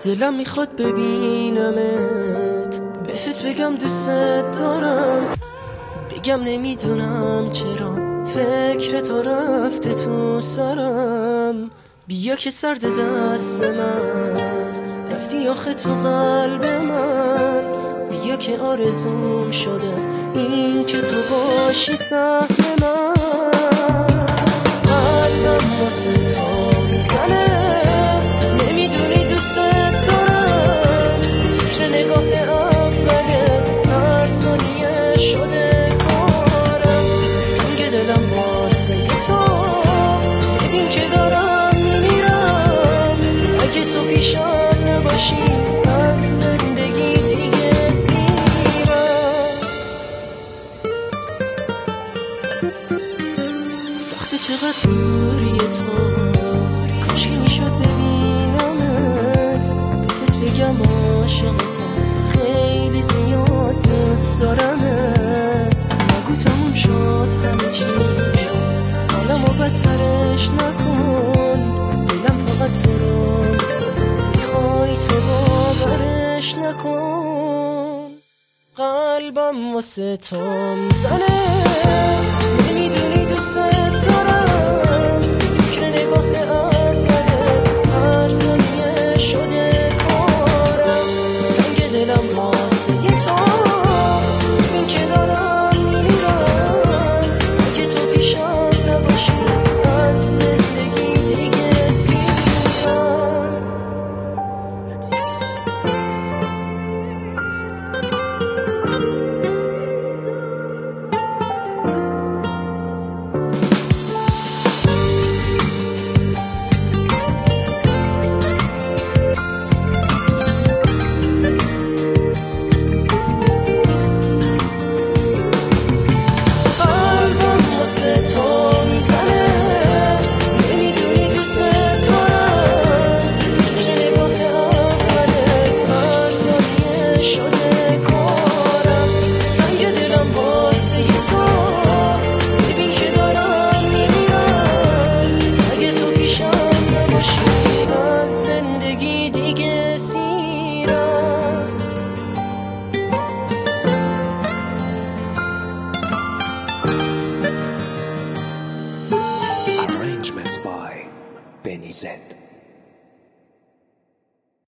دلم میخواد ببینمت، بهت بگم دوست دارم، بگم نمیدونم چرا فکر تو رفته تو سرم. بیا که سرد دست من رفتی آخه تو قلب من، بیا که آرزوم شده این که تو باشی سهم من. قلبم واسه تو میزنه، نمیدونی دوست دارم، فکر نگاه اولت هر ثانیه شده کارم. تنگ دلم واسه تو، ببین که دارم میمیرم، اگه تو پیشم نباشی از زندگی دیگه سیرم. سخته چقدر دوری تو، کاشکی میشد ببینمت، بهت بگم عاشقتم، خیلی زیاد دوست دارمت. نگو تموم شد همه چی، حالمو بدترش نکن، دلم فقط تو رو میخوای تو باورش نکن. قلبم واسه تو میزنه، نمیدونی دوست دارم، فکر نگاه اولت هر ثانیه شده کارم. تنگ دلم واسه تو، ببین که دارم میمیرم، اگه تو پیشم نباشی از زندگی دیگه سیرم. Arrangements by Benny Z.